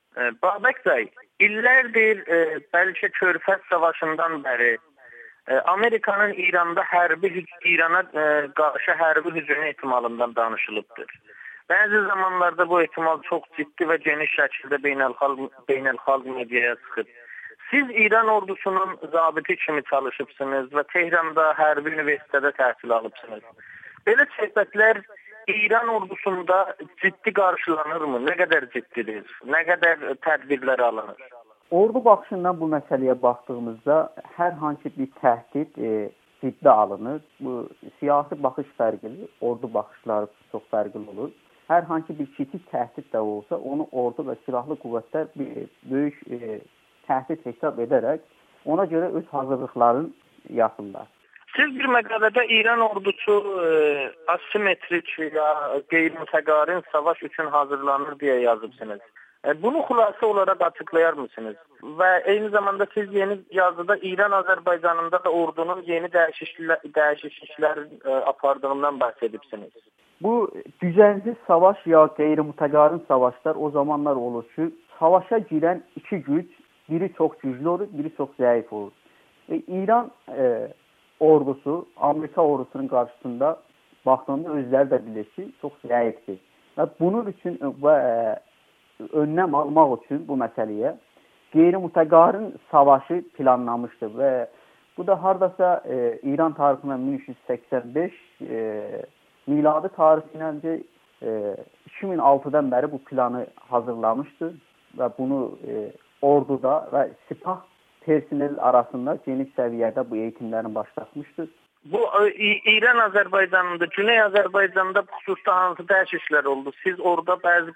Babək bəy, illərdir, bəlkə Körfəz savaşından bəri Amerikanın İrana qarşı hərbi hücum ehtimalından danışılıbdır. Bəzi zamanlarda bu ehtimal çox ciddi və geniş şəkildə beynəlxalq mediaya çıxıb. Siz İran ordusunun zabiti kimi çalışıbsınız və Tehranda hərbi universitetdə təhsil alıbsınız. Belə söhbətlər İran ordusunda ciddi qarşılanırmı? Nə qədər ciddidir? Nə qədər tədbirlər alınır? Ordu baxışından bu məsələyə baxdığımızda hər hansı bir təhdid ciddi alınır. Bu siyasi baxış fərqli, ordu baxışları çox fərqli olur. Hər hansı bir kiçik təhdid də olsa, onu ordu və silahlı qüvvətlər böyük təhdid hesab edərək ona görə öz hazırlıqlarını yapırlar. Siz bir məqalədə İran ordusu asimetrik ya qeyri-mütəqarın savaş üçün hazırlanır deyə yazıbsınız. Bunu xülasə olaraq açıqlayar mısınız? Və eyni zamanda siz yeni yazıda İran Azərbaycanında da ordunun yeni dəyişikliklər apardığından bəhs edibsiniz. Bu düzensiz savaş ya qeyri-mütəqarın savaşlar o zamanlar olur ki, savaşa girən iki güc, biri çox güclü olur, biri çox zəif olur. İran ordusu, Amerika ordusunun qarşısında baxdığında özləri də bilir ki, çox zəifdir. Və bunun üçün və önləm almaq üçün bu məsələyə qeyri-mütəqarın savaşı planlanmışdır və bu da hardasa İran tarixindən 1385 miladi tarixindən 2006-dan bəri bu planı hazırlamışdır və bunu orduda və sipah personel arasında geniş səviyyədə bu eğitimlərin başlatmışdır. Bu İran Azərbaycanında, Güney Azərbaycanda xüsusda hansı dəyişikliklər oldu? Siz orada bəzi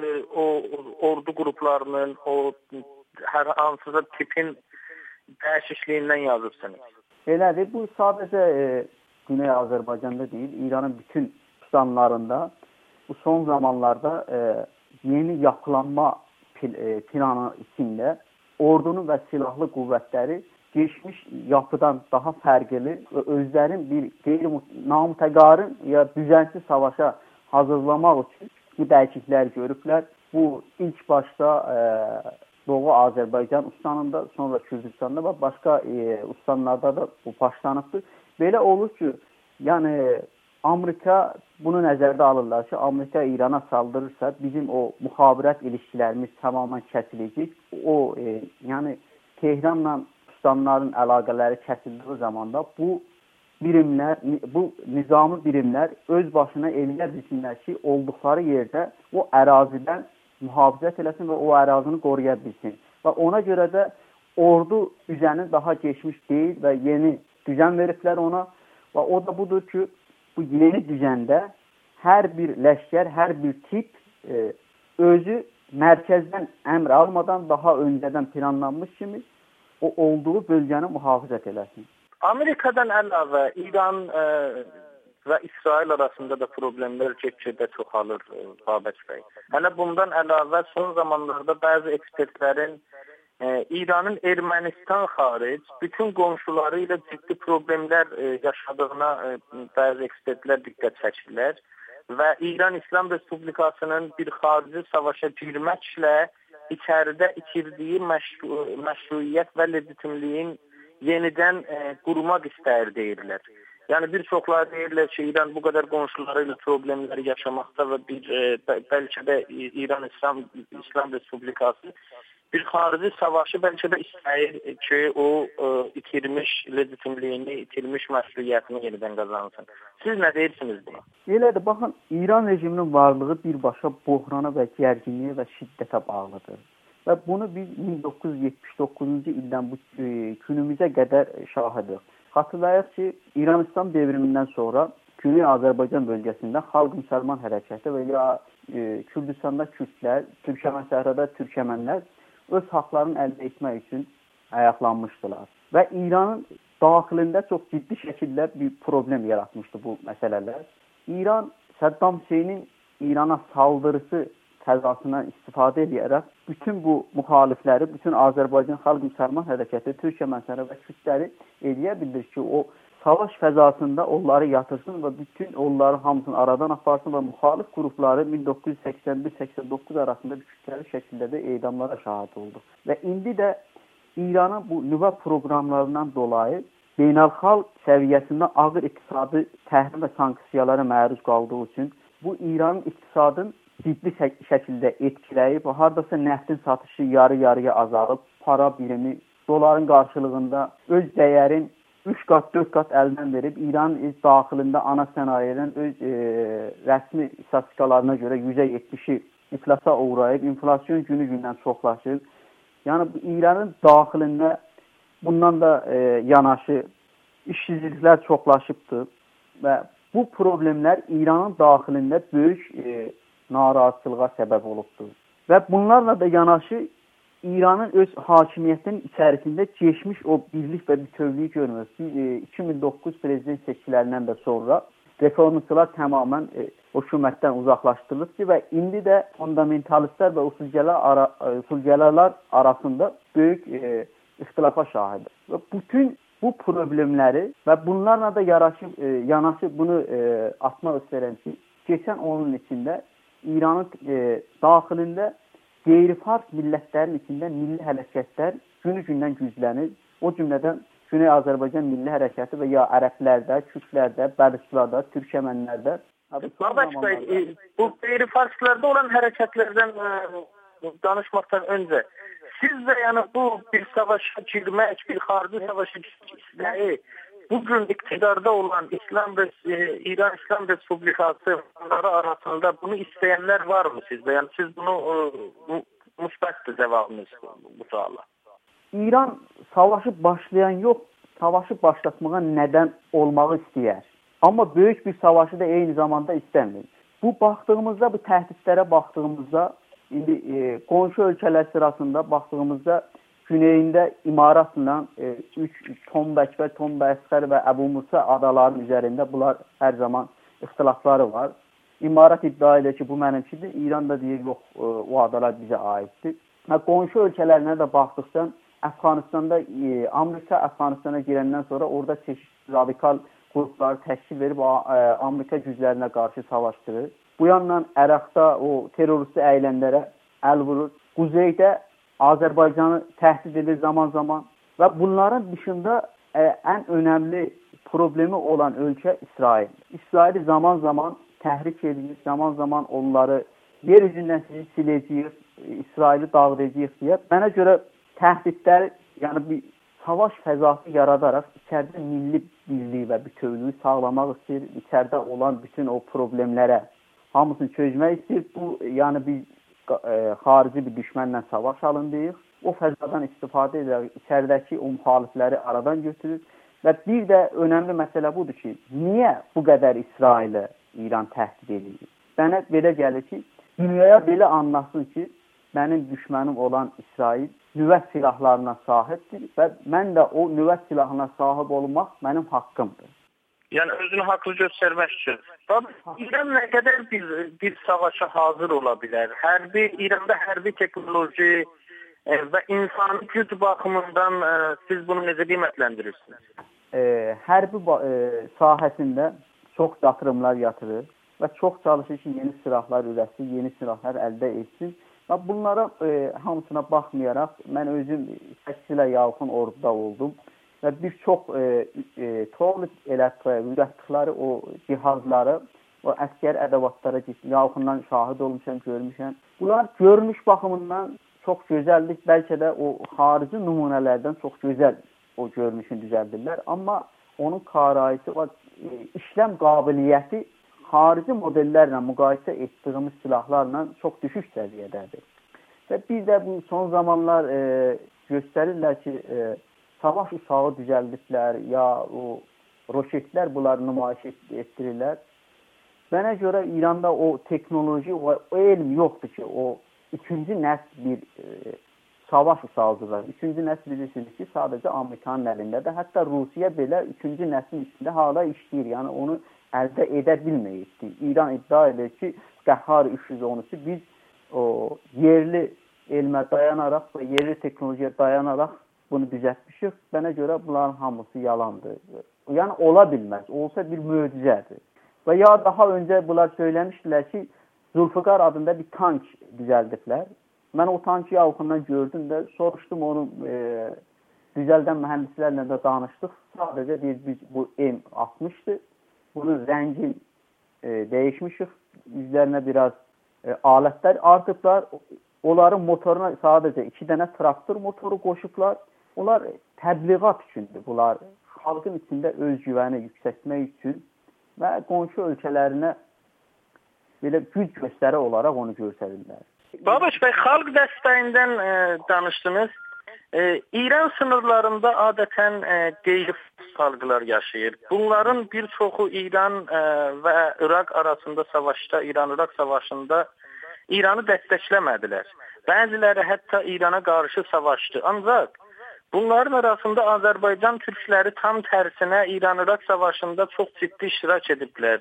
ordu qruplarının, hər hansısa tipin dəyişikliyindən yazıbsınız. Belədir, bu sadəcə Güney Azərbaycanda deyil, İranın bütün tutanlarında bu son zamanlarda yeni yapılanma planı içində ordunun və silahlı qüvvətləri geçmiş yapıdan daha fərqli və özlərin bir qeyri-namütəqarın ya düzensiz savaşa hazırlamaq üçün bu dəyişikliklər görüblər. Bu ilk başda Doğu Azərbaycan ustanında, sonra Kürdistanda və başqa ustanlarda da bu başlanıbdır. Belə olur ki, yəni Amerika bunu nəzərdə alırlar ki, Amerika İrana saldırırsa bizim o müxabirət ilişkilərimiz tamamilə kəsiləcək. O yəni Tehranla tutanların əlaqələri kəsildiyi zamanda bu birimlər, bu nizami birimlər öz başına eləyə bilsinlər ki, olduqları yerdə o ərazidən mühafizət eləsin və o ərazini qoruya bilsin. Və ona görə də ordu düzəni daha geçmiş deyil və yeni düzən veriblər ona və o da budur ki, bu yeni düzəndə hər bir ləşkər, hər bir tip özü mərkəzdən əmr almadan daha öncədən planlanmış kimi o olduğu bölgəni mühafizət eləsin. Amerikadan əlavə İran və İsrail arasında da problemlər get-gedə çoxalır Babək bəy. Hələ bundan əlavə son zamanlarda bəzi ekspertlərin İranın Ermənistan xaric bütün qonşuları ilə ciddi problemlər yaşadığına bəzi ekspertlər diqqət çəkirlər və İran İslam Respublikasının bir xarici savaşa girməklə içəridə itirdiyi məşruiyyət və legitimliyin yenidən qurmaq istəyir deyirlər. Yəni bir çoxları deyirlər ki, İran bu qədər qonşuları ilə problemləri yaşamaqda və bəlkə də İran İslam Respublikası bir xarici savaşı bəlkə də istəyir ki, o itirmiş legitimliyini, itirmiş məşruiyyətini yenidən qazansın. Siz nə deyirsiniz buna? Elədir, baxın, İran rejiminin varlığı birbaşa buhrana və gərginliyə və şiddətə bağlıdır. Və bunu biz 1979-cu ildən bu günümüzə qədər şahidik. Xatırlayaq ki, İran-İslam devrimindən sonra Güney Azərbaycan bölgəsində Xalq Müsəlman Hərəkəti və ya Kürdistanda Kürdlər, Türkəmən səhrada Türkəmənlər öz haqlarını əldə etmək üçün ayaqlanmışdılar. Və İranın daxilində çox ciddi şəkildə bir problem yaratmışdı bu məsələlər. İran, Səddam Hüseynin İrana saldırısı təzasından istifadə edərək bütün bu müxalifləri, bütün Azərbaycan Xalq Müsəlman Hərəkəti, Türkəmən səhrada və Kürdləri eləyə bilir ki, o savaş fəzasında onları yatırsın və bütün onların hamısını aradan aparsın və müxalif qrupları 1981-89 arasında kütləvi şəkildə də edamlara şahid oldu. Və indi də İranın bu nüvə proqramlarından dolayı beynəlxalq səviyyəsində ağır iqtisadi təhrim və sanksiyalara məruz qaldığı üçün bu İranın iqtisadını ciddi şəkildə etkiləyib və hardasa neftin satışı yarı-yarıya azalıb, para birimi doların qarşılığında öz dəyərin 3 qat, 4 qat əldən verib, İranın öz daxilində ana sənayeden öz rəsmi statistikalarına görə %70'i iflasa uğrayıb, inflasyon günü-gündən çoxlaşıb. Yəni İranın daxilində bundan da yanaşı işsizliklər çoxlaşıbdır və bu problemlər İranın daxilində böyük narazılığa səbəb olubdur. Və bunlarla da yanaşı İranın öz hakimiyyətinin içərisində keçmiş o birlik və bütövlüyü görmür. 2009 prezident seçkilərindən də sonra reformçular tamamən hökumətdən uzaqlaşdırılıb ki, və indi də fundamentalistlər və usulgərlər arasında böyük ixtilafa şahidir. Və bütün bu problemləri və bunlarla da yanaşı bunu atmaq istəyirəm ki, keçən onun içində İranın daxilində qeyri-fars millətlərin içində milli hərəkətlər günü-gündən güclənir. O cümlədən Güney Azərbaycan milli hərəkəti və ya ərəblərdə, kürdlərdə, bəlişlərdə, türkəmənlərdə. Babək bəy, bu qeyri-farslarda olan hərəkətlərdən danışmaqdan öncə sizcə yəni bu bir savaşa girmək, bir xarici savaşa girmək bugün iktidarda olan İran İslam Respublikası arasında bunu istəyənlər var mı sizdə? Yəni siz bunu müsbətdir cavabınız bu suala. İran savaşı başlayan yox, savaşı başlatmağa nədən olmağı istəyər. Amma böyük bir savaşı da eyni zamanda istəmir. Bu baxdığımızda, bu təhdidlərə baxdığımızda, indi qonşu ölkələr sırasında baxdığımızda güneyində İmaratla Tombəkbər, Tombəsxər və Əbu Musa adalarının üzərində bunlar hər zaman ixtilafları var. İmarat iddia edir ki, bu mənimkidir. İran da deyir, yox, o adalar bizə aiddir. Qonşu ölkələrinə də baxdıqsa, Əfqanistanda, Amerika Əfqanistana girəndən sonra orada çeşitli radikal qrupları təşkil verib Amerika güclərinə qarşı savaşdırır. Bu yandan Ərəqdə o terroristi əylənlərə əl vurur. Quzeydə Azərbaycanı təhdid edir zaman-zaman və bunların dışında ən önəmli problemi olan ölkə İsrail. İsraili zaman-zaman təhrik edir, zaman-zaman onları yer üzündən siləcəyik, İsraili dağıdacağıq deyə. Mənə görə təhdidlər, yəni bir savaş fəzası yaradaraq içəridə milli birliyi və bütövlüyü sağlamaq istəyir, içəridə olan bütün o problemlərə hamısını çözmək istəyir. Bu, yəni bir xarici bir düşmənlə savaş alındıyıq. O fəzadan istifadə edərək içəridəki o müxalifləri aradan götürür. Və bir də önəmli məsələ budur ki, niyə bu qədər İsrailə İran təhdid edir? Mənə belə gəlir ki, dünyaya belə anlasın ki, mənim düşmənim olan İsrail nüvə silahlarına sahibdir və mən də o nüvə silahına sahib olmaq mənim haqqımdır. Yəni özünü haqlı göstərmək üçün. İran nə qədər bir savaşa hazır ola bilər? İranda hərbi texnoloji və insani güc baxımından siz bunu necə qiymətləndirirsiniz? Hərbi sahəsində çox yatırımlar yatırır və çox çalışır ki, yeni silahlar ürətsin, yeni silahlar əldə etsin. Və bunlara hamısına baxmayaraq, mən özüm 8 ilə yaxın orduda oldum. Və bir çox ürətdikləri o cihazları, o əskər ədəvatlara yaxından şahid olmuşam, görmüşəm. Bunlar görünüş baxımından çox gözəllik, bəlkə də o xarici nümunələrdən çox gözəl o görünüşünü düzəldirlər. Amma onun qarayısı, işləm qabiliyyəti xarici modellərlə müqayisə etdiyimiz silahlarla çox düşük səviyyədədir. Və bir də bu son zamanlar göstərirlər ki, savaş uçağı düzəldiklər, ya o roketlər bunları nümayiş etdirirlər. Mənə görə İranda o texnoloji, o elm yoxdur ki, o ikinci nəsl bir savaş uçağıdır. Üçüncü nəsl bilirsiniz ki, sadəcə Amerikanın əlindədir. Hətta Rusiya belə üçüncü nəslin içində hala işləyir. Yəni onu əldə edə bilməyikdir. İran iddia edir ki, Qəhhar 313 biz o yerli elmə dayanaraq və yerli texnolojiyə dayanaraq bunu düzəltmişik. Mənə görə bunların hamısı yalandır. Yəni ola bilməz. Olsa bir möcüzədir. Və ya daha öncə bunlar söyləmişdilər ki, Zulfiqar adında bir tank düzəldiblər. Mən o tankı yaxından gördüm də soruşdum onu düzəldən mühəndislərlə də danışdıq. Sadəcə biz bu M60'dır. Bunun rəngi dəyişmişik. Üzərinə biraz alətlər artıblar. Onların motoruna sadəcə 2 dənə traktor motoru qoşublar. Onlar təbliğat üçündür. Bunlar xalqın içində öz güvəni yüksəltmək üçün və qonşu ölkələrinə belə güc göstəri olaraq onu göstərirlər. Babaç bəy, xalq dəstəyindən danışdınız. İran sınırlarında adətən qeyri-xalq xalqlar yaşayır. Bunların bir çoxu İran və İraq arasında savaşda, İran-İraq savaşında İranı dəstəkləmədilər. Bəziləri hətta İrana qarşı savaşdı. Ancaq bunların arasında Azərbaycan türkləri tam tərsinə İran-İraq savaşında çox ciddi iştirak ediblər.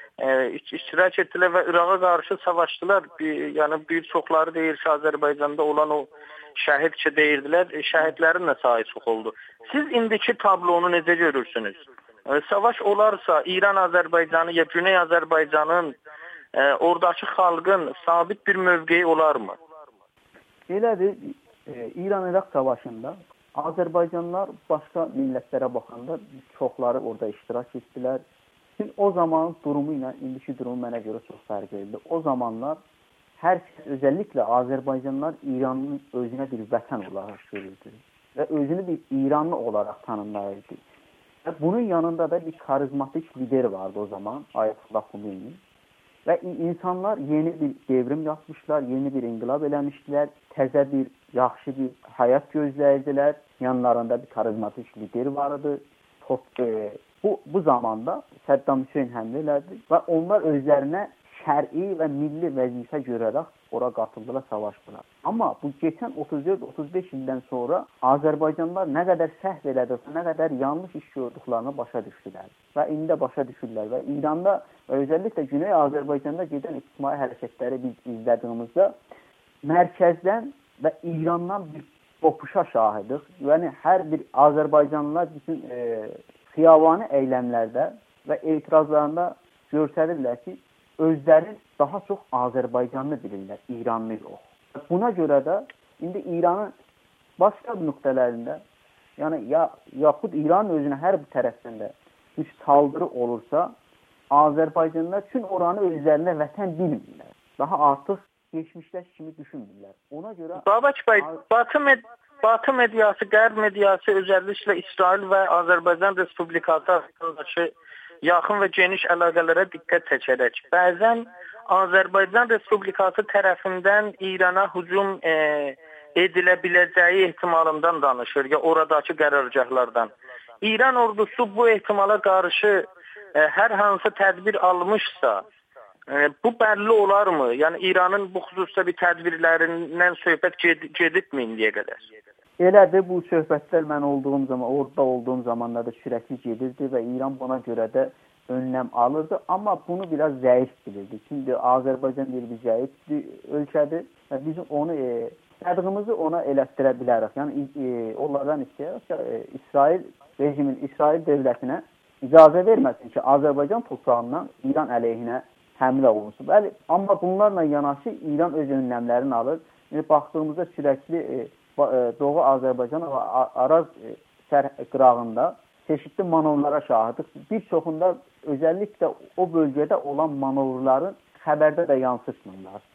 İştirak etdilər və İraqa qarşı savaşdılar. Yəni bir çoxları deyir ki, Azərbaycanda olan o şəhid ki deyirdilər, şəhidlərin də sayı çox oldu. Siz indiki tablonu necə görürsünüz? Savaş olarsa İran Azərbaycanı ya Güney Azərbaycanın oradakı xalqın sabit bir mövqeyi olarmı? Belədir, İran-İraq savaşında Azərbaycanlılar başqa millətlərə baxanda çoxları orada iştirak etdilər. Şimdi o zaman durumu ilə indiki durumu mənə görə çox fərqlidir. O zamanlar hər kəs, özəlliklə Azərbaycanlılar İranın özünə bir vətən olaraq görürdü və özünü bir İranlı olaraq tanımlayırdı. Və bunun yanında da bir karizmatik lider vardı o zaman, Ayətullah Xomeyni. Və insanlar yeni bir devrim yapmışlar, yeni bir inqilab eləmişdilər, təzə bir, yaxşı bir həyat gözləyirdilər. Yanlarında bir karizmatik lider vardı. Bu zamanda Səddam Hüseyn həmlə elədi və onlar özlərinə şər'i və milli vəzifə görərək ora qatıldılar, savaşdılar. Amma bu keçən 34-35 ildən sonra Azərbaycanlılar nə qədər səhv elədirsə, nə qədər yanlış iş gördüklərini başa düşdülər. Və indi də başa düşürlər və İranda və özəlliklə Güney Azərbaycanda gedən ictimai hərəkətləri biz izlədiyimizdə mərkəzdən və İrandan bir qopuşa şahidik. Yəni hər bir Azərbaycanlılar bütün xiyabani eylemlərdə və etirazlarında göstərirlər ki, özləri daha çox Azərbaycanlı bilirlər, İranlı yox. Buna görə də indi İranın başqa nöqtələrində, yəni yaxud İranın özünə hər bir tərəfində bir saldırı olursa, Azərbaycanlılar üçün oranı özlərinə vətən bilmirlər. Daha artıq geçmişlər kimi düşünmürlər. Ona görə Babaç bəy, Batı mediası, Qərb mediası özəlliklə İsrail və Azərbaycan Respublikası arasındakı yaxın və geniş əlaqələrə diqqət çəkərək bəzən Azərbaycan Respublikası tərəfindən İrana hücum edilə biləcəyi ehtimalından danışır ya oradakı qərargahlardan. İran ordusu bu ehtimala qarşı hər hansı tədbir almışsa, bu bəlli olarmı? Yəni İranın bu xüsusda bir tədbirlərindən söhbət gedibmi indiyə qədər? Elədir, bu söhbətlər mən orada olduğum zamanlarda sürətli gedirdi və İran buna görə də önləm alırdı. Amma bunu biraz zəif bilirdi. Şimdi Azərbaycan bir zəif ölkədir və biz onu istədiyimizi ona elətdirə bilərik. Yəni onlardan istəyirək ki, İsrail rejimin, İsrail dövlətinə icazə verməsin ki, Azərbaycan torpağından İran əleyhinə həmlə olunsun. Bəli, amma bunlarla yanaşı İran öz önləmlərini alır. Baxdığımızda sürətli Doğu Azərbaycan və Araz qırağında çeşitli manovlara şahidik. Bir çoxunda özəlliklə o bölgədə olan manovların xəbərdə də yansıtmırlar.